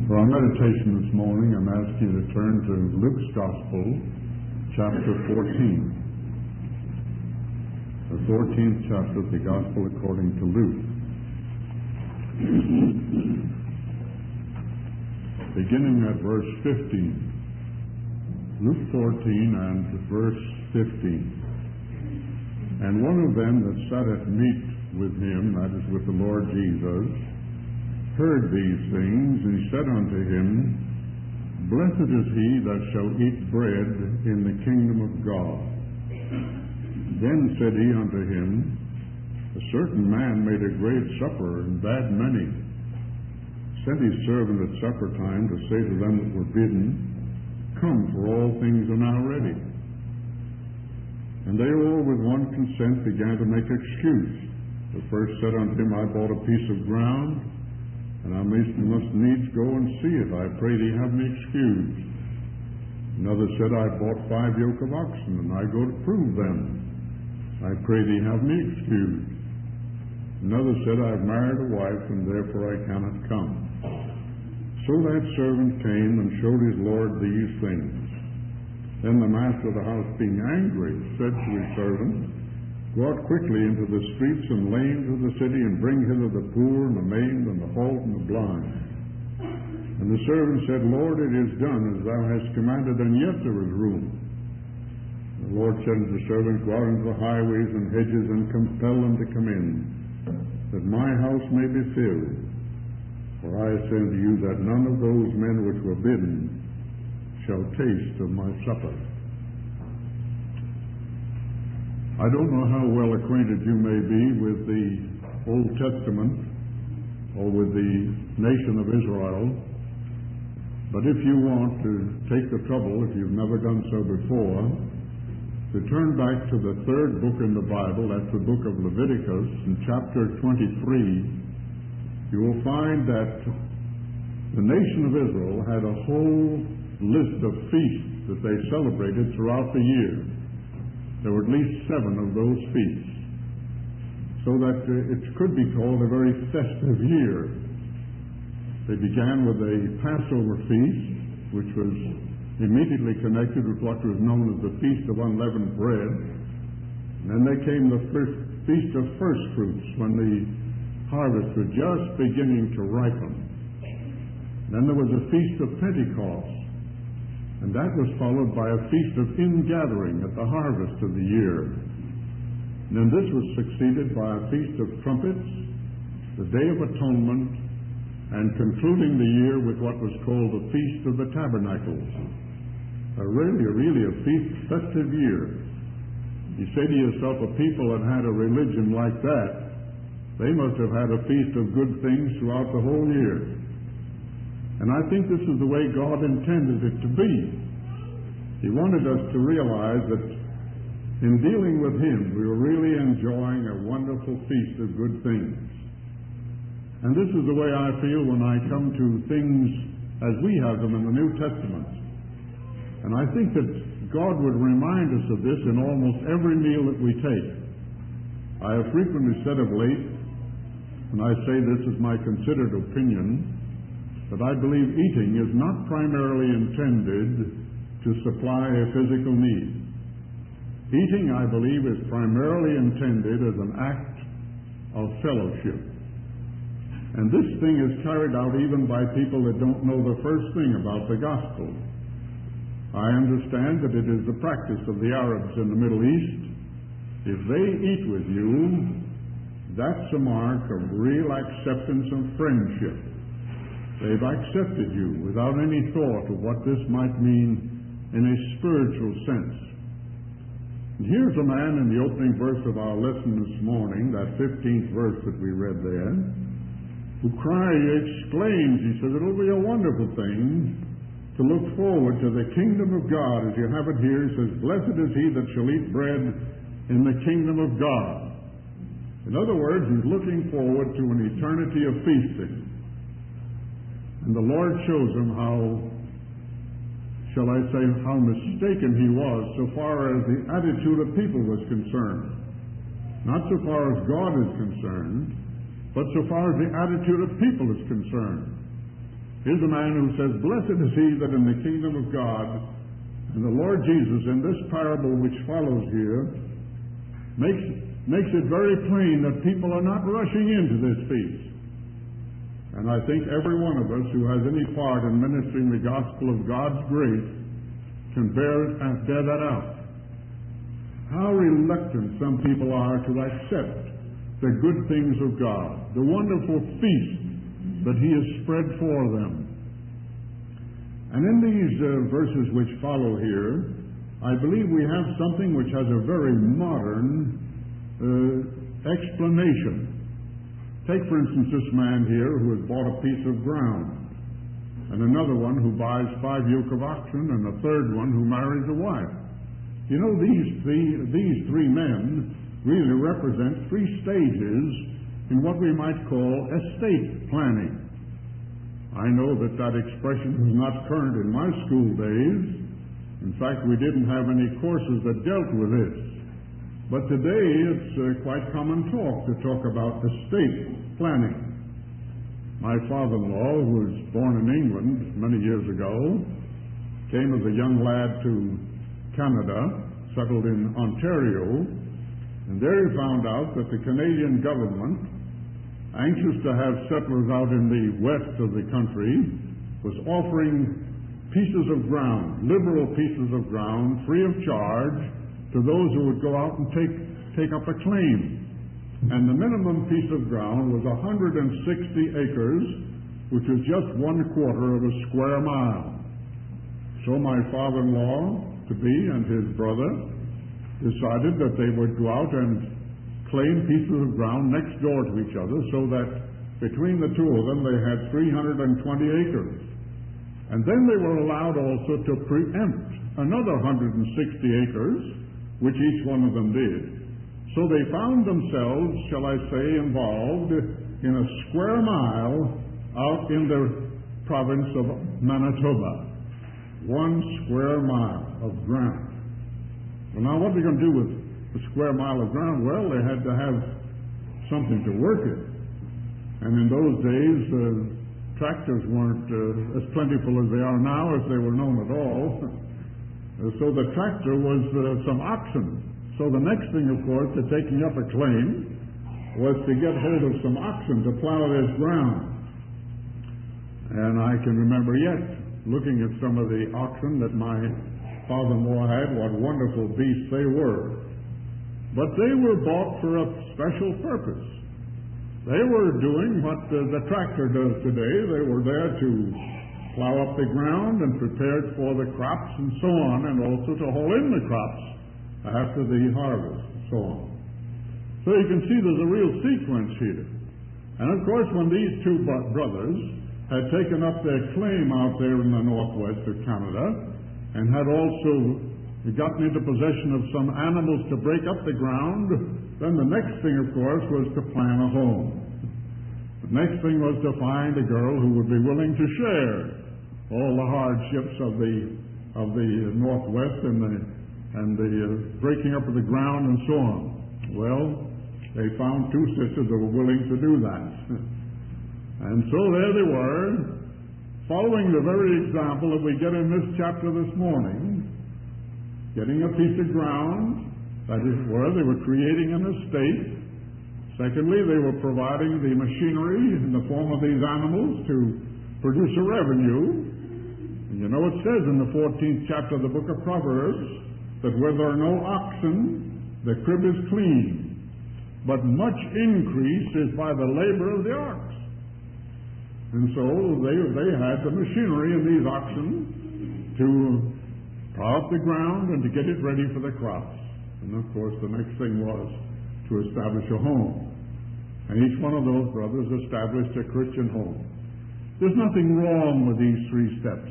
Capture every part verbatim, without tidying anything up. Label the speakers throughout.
Speaker 1: For our meditation this morning, I'm asking you to turn to Luke's Gospel, chapter fourteen. The fourteenth chapter of the Gospel according to Luke. Beginning at verse fifteen. Luke fourteen and verse fifteen. And one of them that sat at meat with him, that is with the Lord Jesus, heard these things, and he said unto him, Blessed is he that shall eat bread in the kingdom of God. Then said he unto him, A certain man made a great supper, and bade many. Sent his servant at supper time to say to them that were bidden, Come, for all things are now ready. And they all with one consent began to make excuse. The first said unto him, I bought a piece of ground, and I must needs go and see it. I pray thee have me excused. Another said, I bought five yoke of oxen, and I go to prove them. I pray thee have me excused. Another said, I have married a wife, and therefore I cannot come. So that servant came and showed his lord these things. Then the master of the house, being angry, said to his servant, Go out quickly into the streets and lanes of the city, and bring hither the poor, and the maimed, and the halt, and the blind. And the servant said, Lord, it is done as thou hast commanded, and yet there is room. The Lord said unto the servant, Go out into the highways and hedges, and compel them to come in, that my house may be filled. For I say unto you that none of those men which were bidden shall taste of my supper. I don't know how well acquainted you may be with the Old Testament or with the nation of Israel, but if you want to take the trouble, if you've never done so before, to turn back to the third book in the Bible, that's the book of Leviticus, in chapter twenty-three, you will find that the nation of Israel had a whole list of feasts that they celebrated throughout the year. There were at least seven of those feasts, so that uh, it could be called a very festive year. They began with a Passover feast, which was immediately connected with what was known as the Feast of Unleavened Bread. And then they came the first Feast of First Fruits, when the harvest was just beginning to ripen. Then there was a Feast of Pentecost, and that was followed by a Feast of Ingathering at the harvest of the year. And then this was succeeded by a Feast of Trumpets, the Day of Atonement, and concluding the year with what was called the Feast of the Tabernacles. A really, really a feast, festive year. You say to yourself, a people that had a religion like that, they must have had a feast of good things throughout the whole year. And I think this is the way God intended it to be. He wanted us to realize that in dealing with Him, we were really enjoying a wonderful feast of good things. And this is the way I feel when I come to things as we have them in the New Testament. And I think that God would remind us of this in almost every meal that we take. I have frequently said of late, and I say this is my considered opinion, that I believe eating is not primarily intended to supply a physical need. Eating, I believe, is primarily intended as an act of fellowship. And this thing is carried out even by people that don't know the first thing about the gospel. I understand that it is the practice of the Arabs in the Middle East. If they eat with you, that's a mark of real acceptance and friendship. They've accepted you without any thought of what this might mean in a spiritual sense. And here's a man in the opening verse of our lesson this morning, that fifteenth verse that we read there, who cries, he exclaims, he says, it'll be a wonderful thing to look forward to the kingdom of God. As you have it here, he says, Blessed is he that shall eat bread in the kingdom of God. In other words, he's looking forward to an eternity of feasting. And the Lord shows him how, shall I say, how mistaken he was so far as the attitude of people was concerned. Not so far as God is concerned, but so far as the attitude of people is concerned. Here's a man who says, "Blessed is he that in the kingdom of God," and the Lord Jesus, in this parable which follows here, makes, makes it very plain that people are not rushing into this feast. And I think every one of us who has any part in ministering the gospel of God's grace can bear, uh, bear that out. How reluctant some people are to accept the good things of God, the wonderful feast that He has spread for them. And in these uh, verses which follow here, I believe we have something which has a very modern uh, explanation. Take, for instance, this man here who has bought a piece of ground, and another one who buys five yoke of oxen, and a third one who marries a wife. You know, these three, these three men really represent three stages in what we might call estate planning. I know that that expression was not current in my school days. In fact, we didn't have any courses that dealt with this. But today it's uh, quite common talk to talk about estate planning. My father-in-law, who was born in England many years ago, came as a young lad to Canada, settled in Ontario, and there he found out that the Canadian government, anxious to have settlers out in the west of the country, was offering pieces of ground, liberal pieces of ground, free of charge, to those who would go out and take, take up a claim. And the minimum piece of ground was one hundred sixty acres, which was just one quarter of a square mile. So my father-in-law to be and his brother decided that they would go out and claim pieces of ground next door to each other, so that between the two of them they had three hundred twenty acres. And then they were allowed also to preempt another one hundred sixty acres, which each one of them did. So they found themselves, shall I say, involved in a square mile out in the province of Manitoba. One square mile of ground. Well, now what are they going to do with the square mile of ground? Well, they had to have something to work it. And in those days, uh, tractors weren't uh, as plentiful as they are now, if they were known at all. uh, so the tractor was uh, some oxen. So the next thing, of course, to taking up a claim was to get hold of some oxen to plow this ground. And I can remember yet looking at some of the oxen that my father-in-law had, what wonderful beasts they were. But they were bought for a special purpose. They were doing what uh, the tractor does today. They were there to plow up the ground and prepare it for the crops and so on, and also to haul in the crops after the harvest and so on. So you can see there's a real sequence here. And of course, when these two brothers had taken up their claim out there in the northwest of Canada, and had also gotten into possession of some animals to break up the ground, then the next thing, of course, was to plan a home. The next thing was to find a girl who would be willing to share all the hardships of the of the northwest and the and the uh, breaking up of the ground and so on. Well, they found two sisters that were willing to do that. And so there they were, following the very example that we get in this chapter this morning, getting a piece of ground, that is where they were creating an estate. Secondly, they were providing the machinery in the form of these animals to produce a revenue. And you know it says in the fourteenth chapter of the book of Proverbs that where there are no oxen, the crib is clean, but much increase is by the labor of the ox. And so they, they had the machinery in these oxen to plow up the ground and to get it ready for the crops. And of course the next thing was to establish a home. And each one of those brothers established a Christian home. There's nothing wrong with these three steps.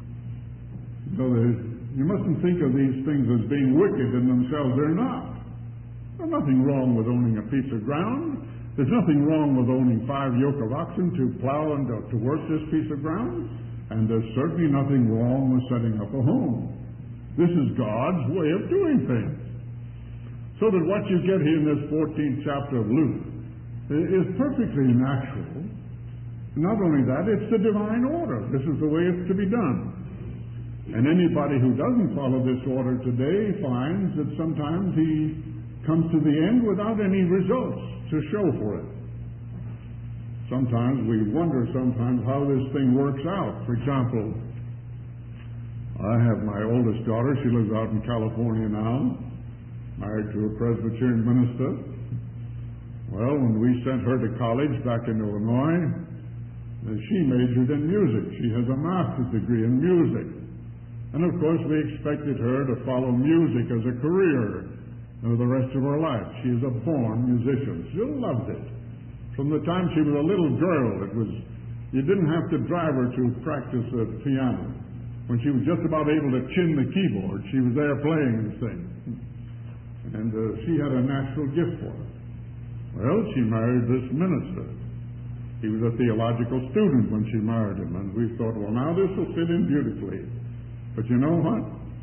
Speaker 1: So you mustn't think of these things as being wicked in themselves. They're not. There's nothing wrong with owning a piece of ground. There's nothing wrong with owning five yoke of oxen to plow and to, to work this piece of ground. And there's certainly nothing wrong with setting up a home. This is God's way of doing things. So that what you get here in this fourteenth chapter of Luke is perfectly natural. Not only that, it's the divine order. This is the way it's to be done. And anybody who doesn't follow this order today finds that sometimes he comes to the end without any results to show for it. Sometimes we wonder sometimes how this thing works out. For example, I have my oldest daughter. She lives out in California now, married to a Presbyterian minister. Well, when we sent her to college back in Illinois, she majored in music. She has a master's degree in music. And of course, we expected her to follow music as a career for the rest of her life. She is a born musician. She loved it. From the time she was a little girl, it was, you didn't have to drive her to practice the piano. When she was just about able to chin the keyboard, she was there playing this thing. And uh, she had a natural gift for it. Well, she married this minister. He was a theological student when she married him, and we thought, well, now this will fit in beautifully. But you know what?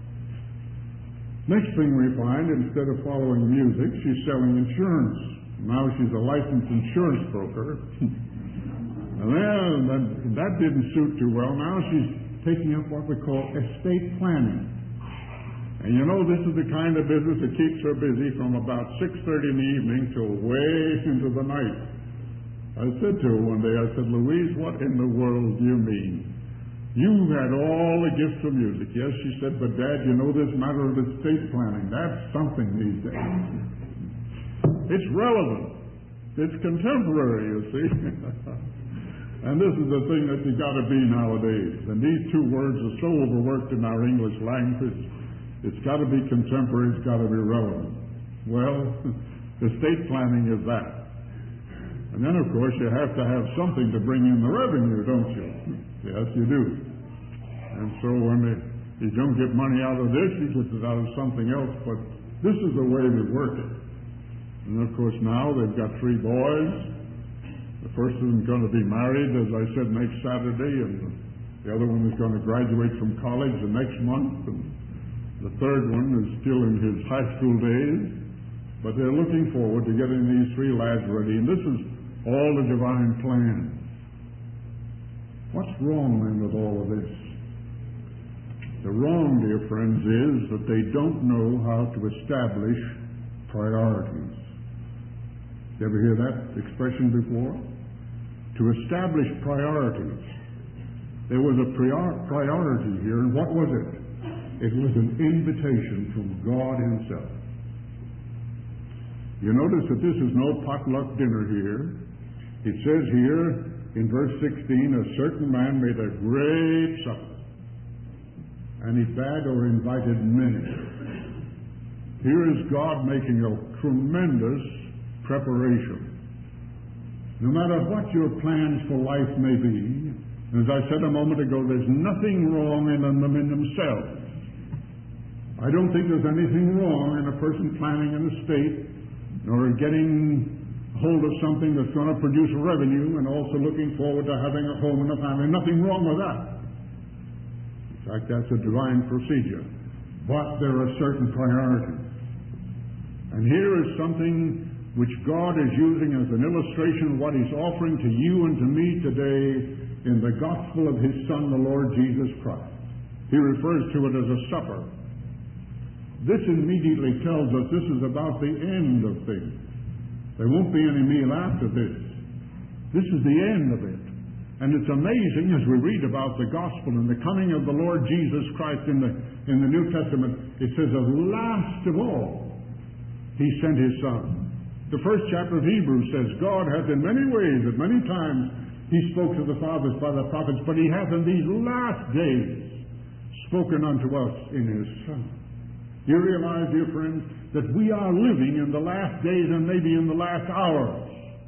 Speaker 1: Next thing we find, instead of following music, she's selling insurance. Now she's a licensed insurance broker. And then that didn't suit too well. Now she's taking up what we call estate planning. And you know, this is the kind of business that keeps her busy from about six thirty in the evening till way into the night. I said to her one day, I said, Louise, what in the world do you mean? You've had all the gifts of music. Yes, she said, but Dad, you know this matter of estate planning. That's something these days. It's relevant. It's contemporary, you see. And this is the thing that you've got to be nowadays. And these two words are so overworked in our English language. It's got to be contemporary. It's got to be relevant. Well, estate planning is that. And then, of course, you have to have something to bring in the revenue, don't you? Yes, you do. And so when they, you don't get money out of this, you get it out of something else. But this is the way we work it. And, of course, now they've got three boys. The first of them is going to be married, as I said, next Saturday. And the other one is going to graduate from college the next month. And the third one is still in his high school days. But they're looking forward to getting these three lads ready. And this is all the divine plan. What's wrong then with all of this? The wrong, dear friends, is that they don't know how to establish priorities. You ever hear that expression before? To establish priorities. There was a prior- priority here, and what was it? It was an invitation from God Himself. You notice that this is no potluck dinner here. It says here, in verse sixteen, a certain man made a great supper, and he bade or invited many. Here is God making a tremendous preparation. No matter what your plans for life may be, as I said a moment ago, there's nothing wrong in them in themselves. I don't think there's anything wrong in a person planning an estate or getting hold of something that's going to produce revenue and also looking forward to having a home and a family. Nothing wrong with that. In fact, that's a divine procedure. But there are certain priorities. And here is something which God is using as an illustration of what He's offering to you and to me today in the gospel of His Son, the Lord Jesus Christ. He refers to it as a supper. This immediately tells us this is about the end of things. There won't be any meal after this. This is the end of it. And it's amazing as we read about the gospel and the coming of the Lord Jesus Christ in the, in the New Testament. It says, at last of all, He sent His Son. The first chapter of Hebrews says, God hath in many ways, at many times, He spoke to the fathers by the prophets, but He hath in these last days spoken unto us in His Son. You realize, dear friends, that we are living in the last days and maybe in the last hours.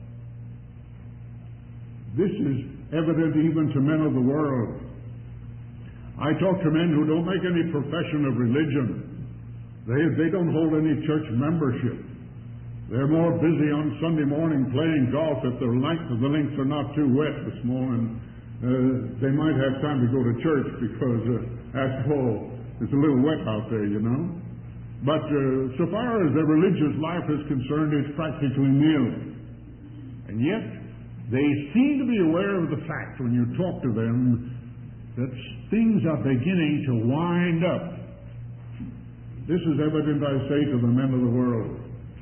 Speaker 1: This is evident even to men of the world. I talk to men who don't make any profession of religion. They, they don't hold any church membership. They're more busy on Sunday morning playing golf if the length of the links are not too wet this morning. Uh, they might have time to go to church because, uh, after all, it's a little wet out there, you know. But uh, so far as their religious life is concerned, it's practically nil. And yet, they seem to be aware of the fact when you talk to them that things are beginning to wind up. This is evident, I say, to the men of the world.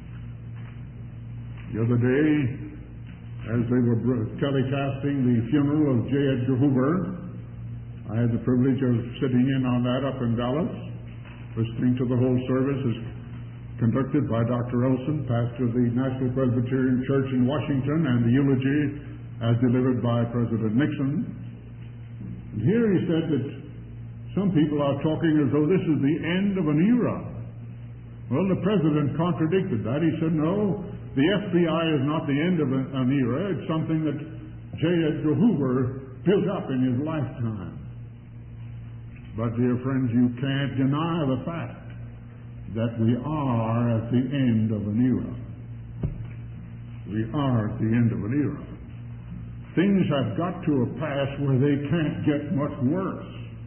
Speaker 1: The other day, as they were telecasting the funeral of J. Edgar Hoover, I had the privilege of sitting in on that up in Dallas, listening to the whole service as conducted by Doctor Olson, pastor of the National Presbyterian Church in Washington, and the eulogy as delivered by President Nixon. And here he said that some people are talking as though this is the end of an era. Well, the President contradicted that. He said, no, the F B I is not the end of an era. It's something that J. Edgar Hoover built up in his lifetime. But, dear friends, you can't deny the fact that we are at the end of an era. We are at the end of an era. Things have got to a pass where they can't get much worse.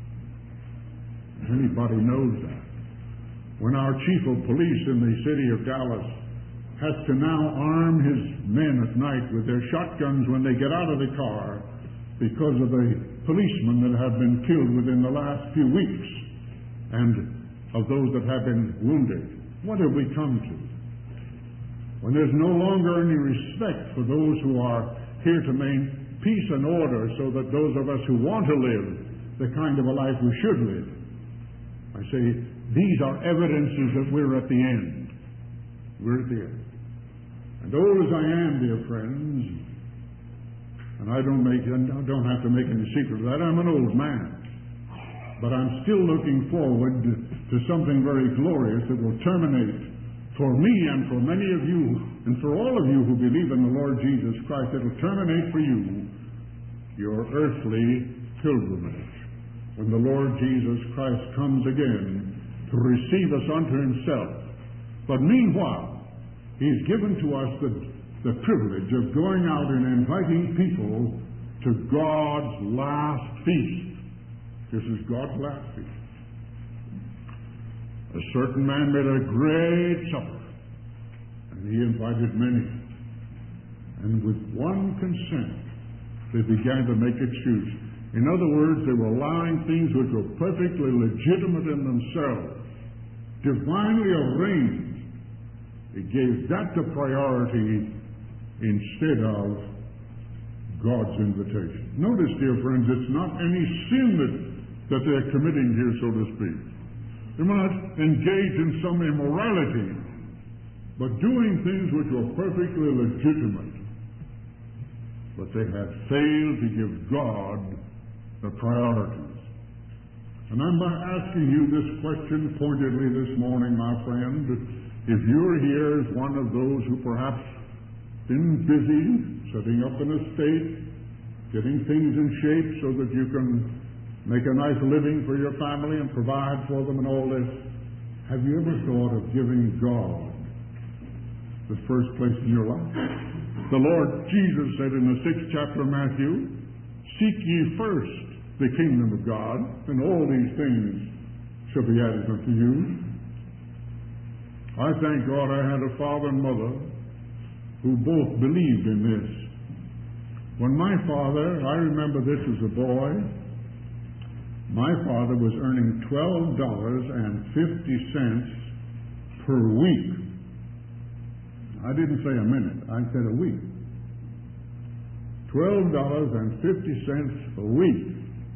Speaker 1: Anybody knows that. When our chief of police in the city of Dallas has to now arm his men at night with their shotguns when they get out of the car because of the policemen that have been killed within the last few weeks and of those that have been wounded. What have we come to? When there's no longer any respect for those who are here to maintain peace and order so that those of us who want to live the kind of a life we should live. I say, these are evidences that we're at the end. We're at the end. And old as I am, dear friends, and I don't make, I don't have to make any secret of that, I'm an old man. But I'm still looking forward to, to something very glorious that will terminate for me and for many of you, and for all of you who believe in the Lord Jesus Christ, it will terminate for you your earthly pilgrimage. When the Lord Jesus Christ comes again to receive us unto himself. But meanwhile, he's given to us the, the privilege of going out and inviting people to God's last feast. This is God's last feast. A certain man made a great supper, and he invited many. And with one consent, they began to make excuse. In other words, they were allowing things which were perfectly legitimate in themselves, divinely arranged. It gave that the priority instead of God's invitation. Notice, dear friends, it's not any sin that, that they're committing here, so to speak. They were not engaged in some immorality, but doing things which were perfectly legitimate. But they had failed to give God the priorities. And I'm asking you this question pointedly this morning, my friend. If you're here as one of those who perhaps been busy setting up an estate, getting things in shape so that you can make a nice living for your family and provide for them and all this, have you ever thought of giving God the first place in your life? The Lord Jesus said in the sixth chapter of Matthew, "Seek ye first the kingdom of God, and all these things shall be added unto you." I thank God I had a father and mother who both believed in this. When my father, I remember this as a boy, my father was earning twelve dollars and fifty cents per week. I didn't say a minute, I said a week. twelve dollars and fifty cents a week.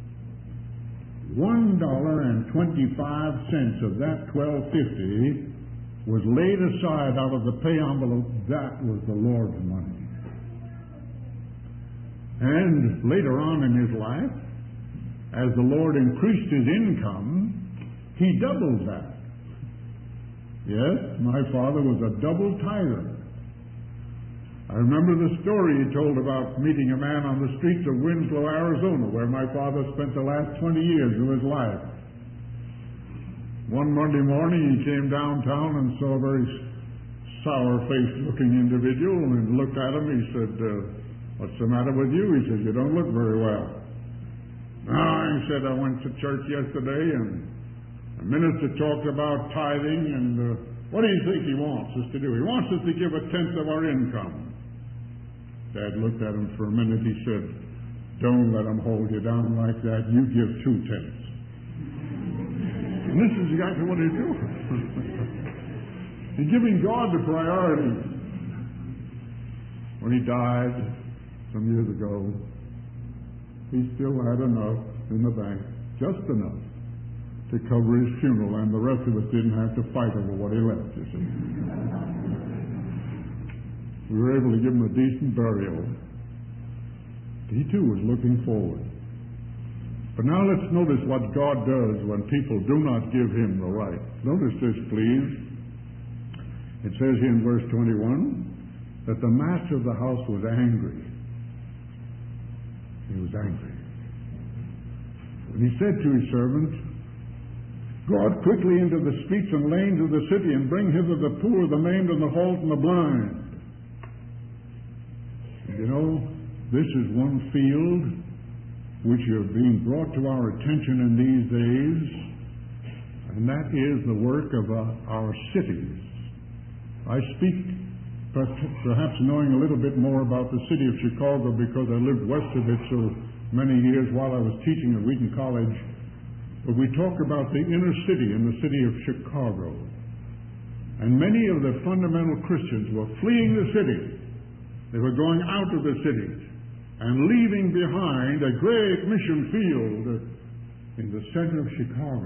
Speaker 1: one dollar and twenty-five cents of that twelve fifty was laid aside out of the pay envelope. That was the Lord's money. And later on in his life, as the Lord increased his income, he doubled that. Yes, my father was a double tither. I remember the story he told about meeting a man on the streets of Winslow, Arizona, where my father spent the last twenty years of his life. One Monday morning he came downtown and saw a very sour-faced looking individual and looked at him. He said, uh, "What's the matter with you?" He said, "You don't look very well." "Ah," he said, "I went to church yesterday and the minister talked about tithing and uh, what do you think he wants us to do? He wants us to give a tenth of our income." Dad looked at him for a minute. He said, "Don't let them hold you down like that. You give two tenths." And this is exactly what he's doing. He's giving God the priority. When he died some years ago, he still had enough in the bank, just enough to cover his funeral, and the rest of us didn't have to fight over what he left, you see. We were able to give him a decent burial. He too was looking forward. But now let's notice what God does when people do not give him the right. Notice this, please. It says here in verse twenty-one that the master of the house was angry. He was angry. And he said to his servant, "Go out quickly into the streets and lanes of the city, and bring hither the poor, the maimed, and the halt, and the blind." And you know, this is one field which is being brought to our attention in these days, and that is the work of uh, our cities. I speak perhaps knowing a little bit more about the city of Chicago because I lived west of it so many years while I was teaching at Wheaton College. But we talk about the inner city in the city of Chicago. And many of the fundamental Christians were fleeing the city. They were going out of the cities and leaving behind a great mission field in the center of Chicago.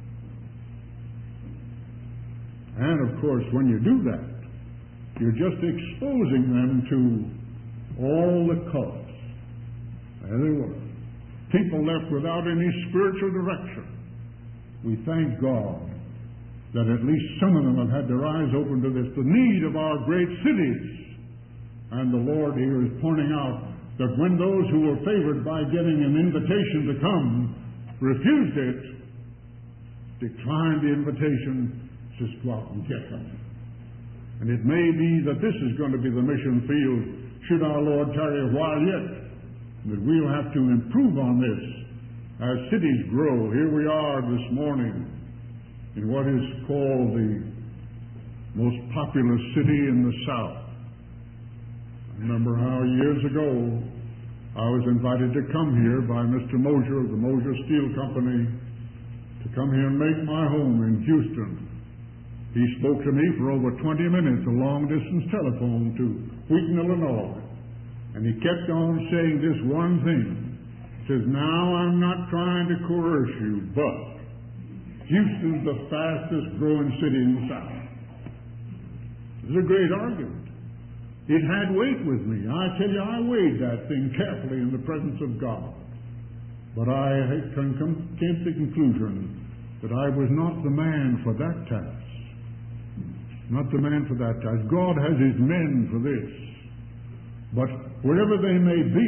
Speaker 1: And of course, when you do that, you're just exposing them to all the cults. There they were. People left without any spiritual direction. We thank God that at least some of them have had their eyes open to this, the need of our great cities. And the Lord here is pointing out that when those who were favored by getting an invitation to come refused it, declined the invitation, just go out and get them. And it may be that this is going to be the mission field, should our Lord tarry a while yet, that we'll have to improve on this as cities grow. Here we are this morning in what is called the most populous city in the South. I remember how years ago I was invited to come here by Mister Mosier of the Mosier Steel Company to come here and make my home in Houston. He spoke to me for over twenty minutes, a long-distance telephone to Wheaton, Illinois. And he kept on saying this one thing. He says, "Now I'm not trying to coerce you, but Houston's the fastest growing city in the South." It was a great argument. It had weight with me. I tell you, I weighed that thing carefully in the presence of God. But I came to the conclusion that I was not the man for that task. Not the man for that task. God has his men for this. But wherever they may be,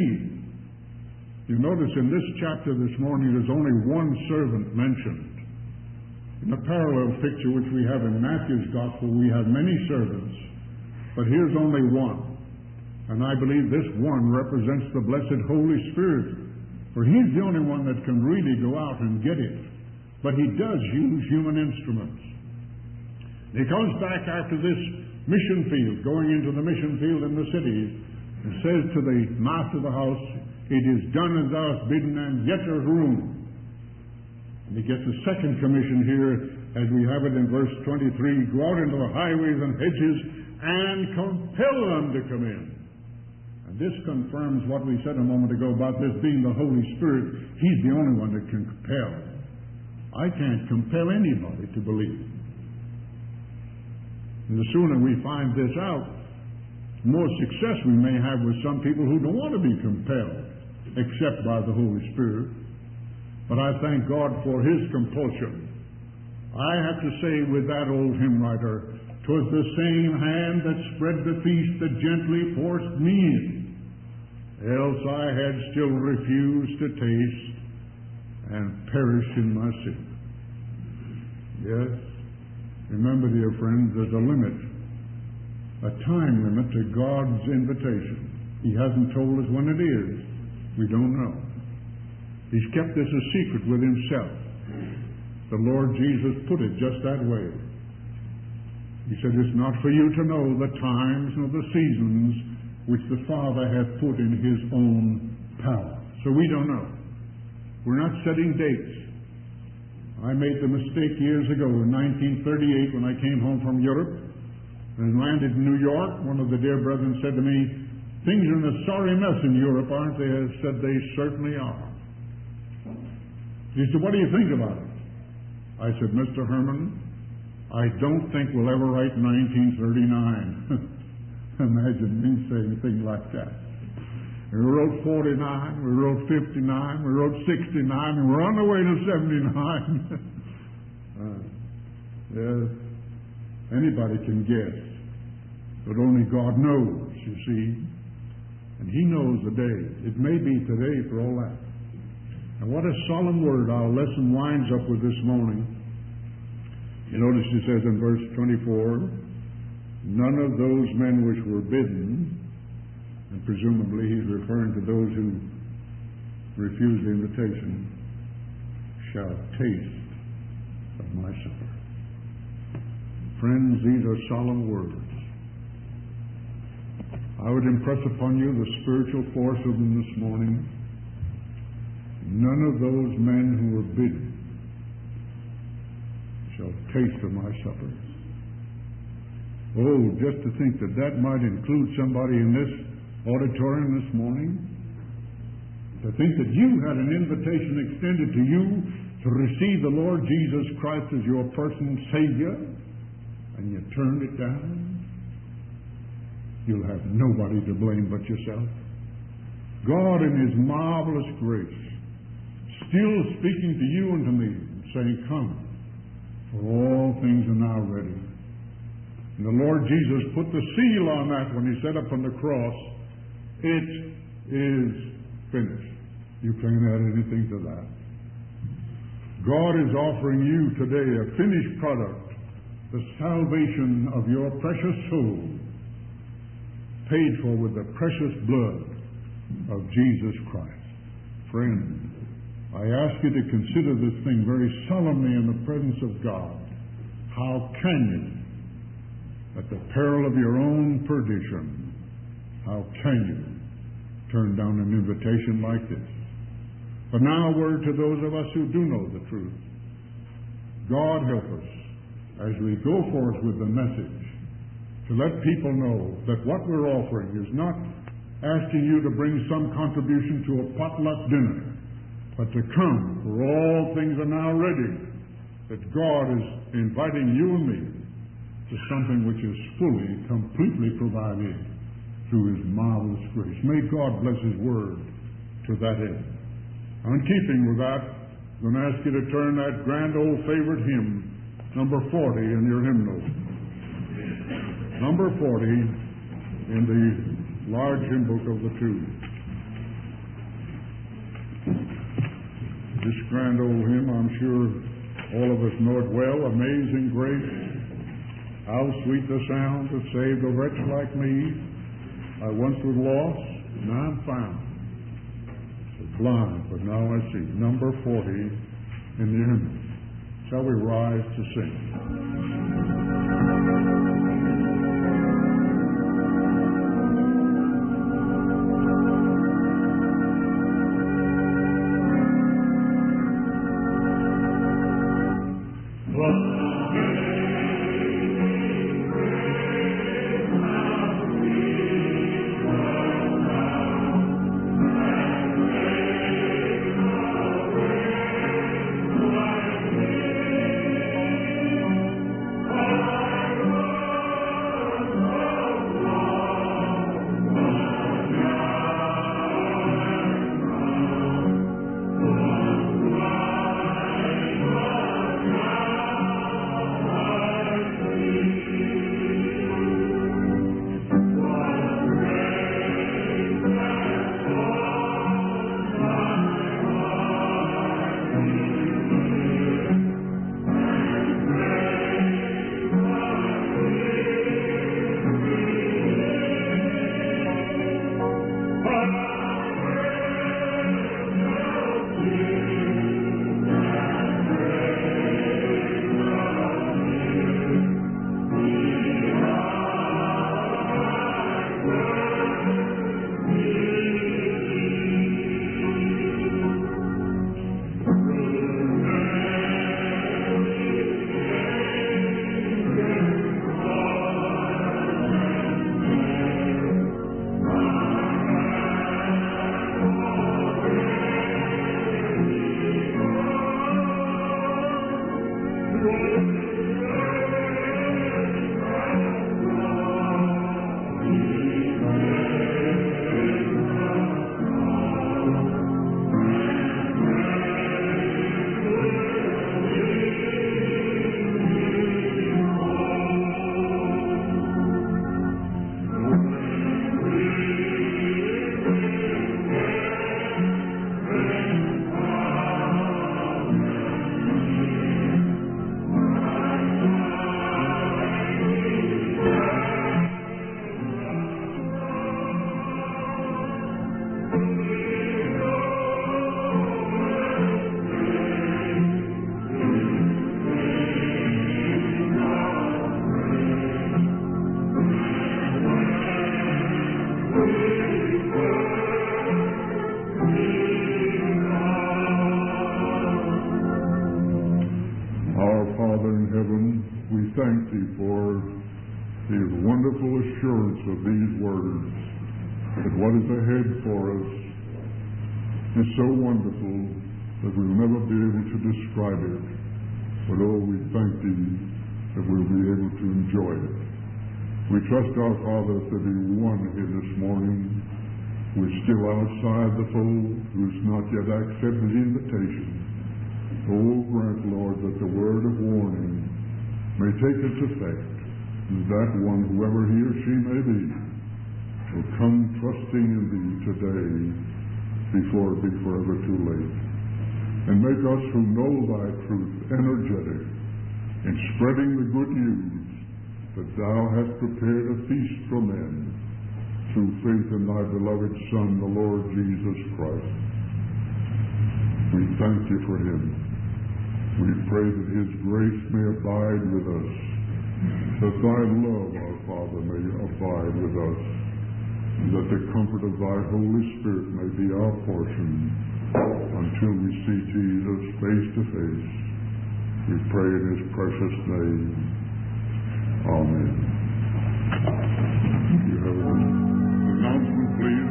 Speaker 1: you notice in this chapter this morning there's only one servant mentioned. In the parallel picture which we have in Matthew's Gospel, we have many servants, but here's only one. And I believe this one represents the blessed Holy Spirit, for he's the only one that can really go out and get it. But he does use human instruments. He comes back after this mission field, going into the mission field in the cities, and says to the master of the house, "It is done as thou hast bidden, and yet there's room." And he gets a second commission here, as we have it in verse twenty-three, "Go out into the highways and hedges, and compel them to come in." And this confirms what we said a moment ago about this being the Holy Spirit. He's the only one that can compel. I can't compel anybody to believe. And the sooner we find this out, the more success we may have with some people who don't want to be compelled, except by the Holy Spirit. But I thank God for his compulsion. I have to say with that old hymn writer, "'Twas the same hand that spread the feast that gently forced me in, else I had still refused to taste and perished in my sin." Yes. Remember, dear friends, there's a limit, a time limit to God's invitation. He hasn't told us when it is. We don't know. He's kept this a secret with himself. The Lord Jesus put it just that way. He said, "It's not for you to know the times nor the seasons which the Father hath put in his own power. So we don't know. We're not setting dates. I made the mistake years ago in nineteen thirty-eight when I came home from Europe and landed in New York. One of the dear brethren said to me, "Things are in a sorry mess in Europe, aren't they?" I said, "They certainly are." He said, "What do you think about it?" I said, "Mister Herman, I don't think we'll ever write nineteen thirty-nine. Imagine me saying a thing like that. We wrote forty-nine, we wrote fifty-nine, we wrote sixty-nine, and we're on the way to seventy-nine. uh, yes, anybody can guess, but only God knows, you see. And He knows the day. It may be today for all that. And what a solemn word our lesson winds up with this morning. You notice He says in verse twenty-four, none of those men which were bidden, and presumably He's referring to those who refused the invitation, shall taste of my supper. Friends, these are solemn words. I would impress upon you the spiritual force of them this morning. None of those men who were bidden shall taste of my supper. Oh, just to think that that might include somebody in this auditorium this morning. To think that you had an invitation extended to you to receive the Lord Jesus Christ as your personal Savior, and you turned it down. You'll have nobody to blame but yourself. God in His marvelous grace, still speaking to you and to me, saying, "Come, for all things are now ready." And the Lord Jesus put the seal on that when He said up on the cross, "It is finished." You can't add anything to that. God is offering you today a finished product, the salvation of your precious soul, paid for with the precious blood of Jesus Christ. Friend, I ask you to consider this thing very solemnly in the presence of God. How can you, at the peril of your own perdition, how can you turn down an invitation like this? But now a word to those of us who do know the truth. God help us as we go forth with the message to let people know that what we're offering is not asking you to bring some contribution to a potluck dinner, but to come, for all things are now ready, that God is inviting you and me to something which is fully, completely provided through His marvelous grace. May God bless His word to that end. In keeping with that, I'm going to ask you to turn that grand old favorite hymn, number forty, in your hymnal. Number forty in the large hymn book of the two. This grand old hymn, I'm sure all of us know it well. Amazing grace, how sweet the sound that saved a wretch like me. I once was lost, now I'm found. Blind, but now I see. Number forty in the hymn. Shall we rise to sing?
Speaker 2: Oh,
Speaker 1: thank Thee for the wonderful assurance of these words, that what is ahead for us is so wonderful that we'll never be able to describe it. But oh, we thank Thee that we'll be able to enjoy it. We trust our Father if there be one here this morning who is still outside the fold, who's not yet accepted the invitation. Oh, grant, Lord, that the word of warning may take its effect, and that one, whoever he or she may be, will come trusting in Thee today before it be forever too late. And make us who know Thy truth energetic in spreading the good news that Thou hast prepared a feast for men through faith in Thy beloved Son, the Lord Jesus Christ. We thank You for Him. We pray that His grace may abide with us, that Thy love, our Father, may abide with us, and that the comfort of Thy Holy Spirit may be our portion until we see Jesus face to face. We pray in His precious name. Amen. You have an announcement, please.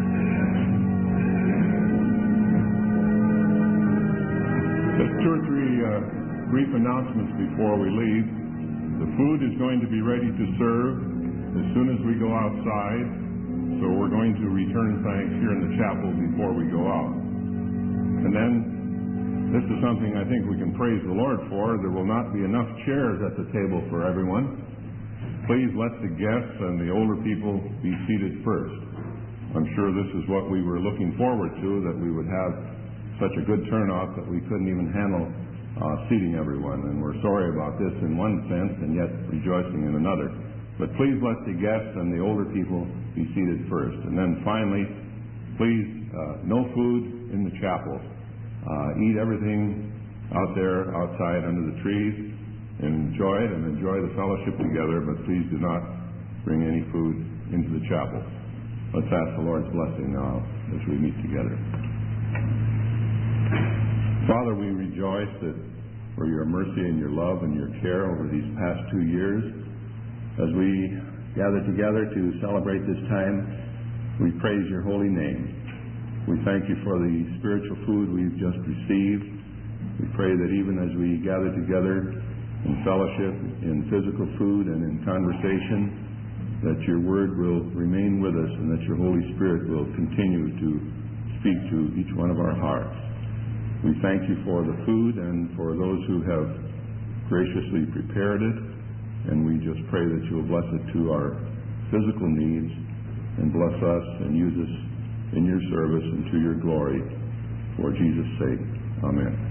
Speaker 2: Just two or three uh, brief announcements before we leave. The food is going to be ready to serve as soon as we go outside, so we're going to return thanks here in the chapel before we go out. And then, this is something I think we can praise the Lord for. There will not be enough chairs at the table for everyone. Please let the guests and the older people be seated first. I'm sure this is what we were looking forward to, that we would have such a good turnout that we couldn't even handle uh, seating everyone. And we're sorry about this in one sense and yet rejoicing in another. But please let the guests and the older people be seated first. And then finally, please, uh, no food in the chapel. Uh, eat everything out there, outside, under the trees. Enjoy it and enjoy the fellowship together, but please do not bring any food into the chapel. Let's ask the Lord's blessing now as we meet together. Father, we rejoice that for Your mercy and Your love and Your care over these past two years. As we gather together to celebrate this time, we praise Your holy name. We thank You for the spiritual food we've just received. We pray that even as we gather together in fellowship, in physical food, and in conversation, that Your word will remain with us and that Your Holy Spirit will continue to speak to each one of our hearts. We thank You for the food and for those who have graciously prepared it, and we just pray that You will bless it to our physical needs and bless us and use us in Your service and to Your glory. For Jesus' sake, amen.